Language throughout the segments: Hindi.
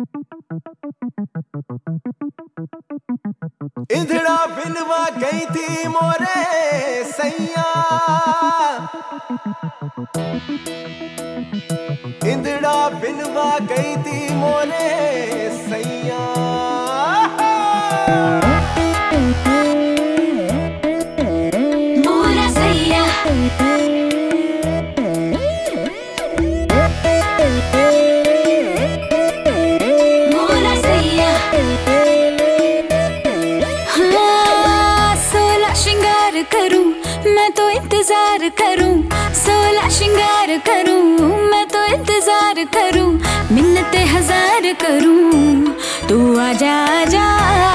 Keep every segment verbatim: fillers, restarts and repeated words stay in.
इंधड़ा बिनवा गई थी मोरे सैया, इंधड़ा बिनवा गई थी मोरे सैया। मोरा सैया मोरा सैया, हाँ सोलह श्रृंगार करूं मैं तो इंतजार करूं, सोलह श्रृंगार करूं मैं तो इंतजार करूं, मिन्नते हजार करूं तू आजा आजा,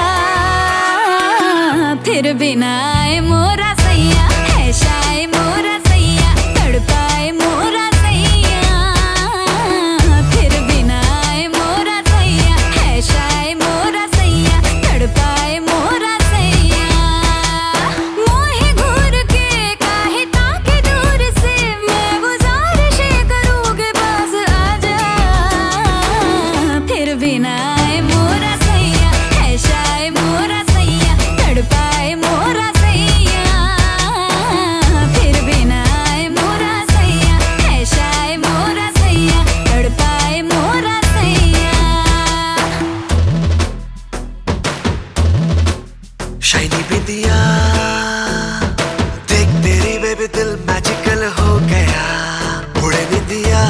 फिर बिना आए मोरा सैया, है शाये मोरा सैया, तड़पाए मोरा सैया, फिर बिना आए मोरा सैया, है शाये मोरा सैया, तड़पाए मोरा सैया। मोहे घूर के काहे ताके दूर से, मैं गुजारिशें करूँगी पास आजा, फिर बिना आए मोरा सैया, है शाये मोरा सैया, तड़पाए मोरा सैया, फिर बिना आए मोरा सैया, है शाये मोरा सैया, तड़पाए मोरा सैया। शाइनी बिंदिया देख तेरी बेबी दिल मैजिकल हो गया, उड़े बिंदिया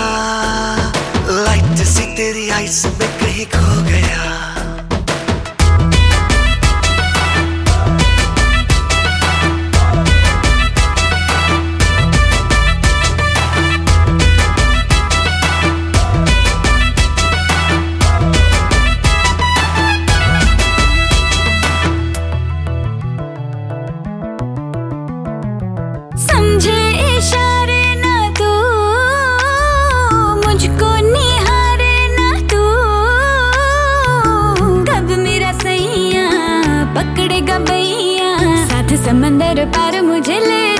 लाइट सी तेरी आइस में कहीं खो गया। समझे इशारे ना तू, मुझको निहारे ना तू, कब मेरा सैया पकड़ेगा भैया, साथ समंदर पार मुझे ले